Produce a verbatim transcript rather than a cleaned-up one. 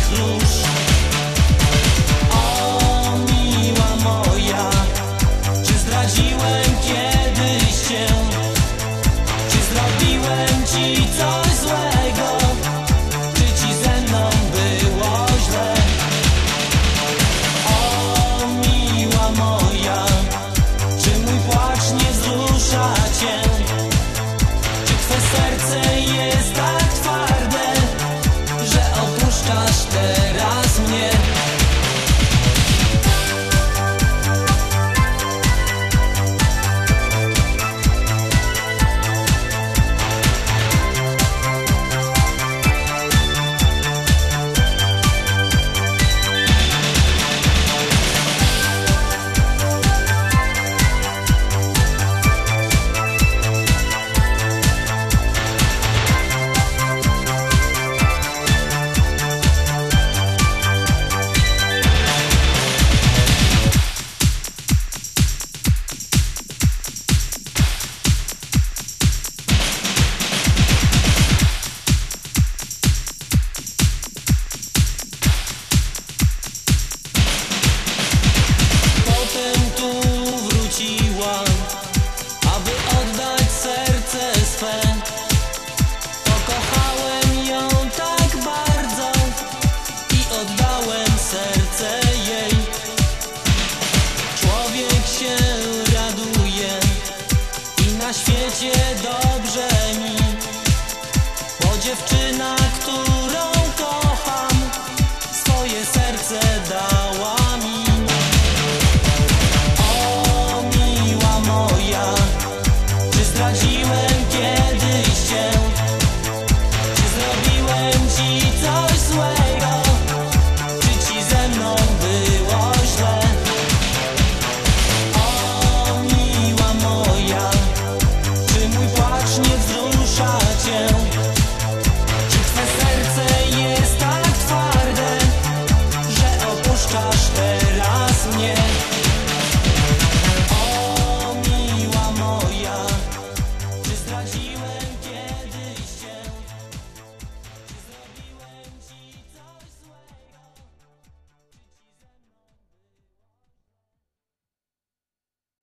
róż. O miła moja, czy zdradziłem kiedyś cię? Czy zrobiłem ci coś złego? Czy ci ze mną było źle? O miła moja, czy mój płacz nie wzrusza cię? Czy twe serce jest tak twarde, że opuszczasz teraz mnie? Aby oddać serce swe, pokochałem ją tak bardzo i oddałem serce jej. Człowiek się raduje i na świecie dobrze mi, bo dziewczyna, którą kocham, swoje serce dała mi. Czy zdradziłem kiedyś cię? Czy zrobiłem ci coś złego? Czy ci ze mną było źle? O miła moja, czy mój płacz nie wzrusza cię? Czy twe serce jest tak twarde, że opuszczasz teraz mnie?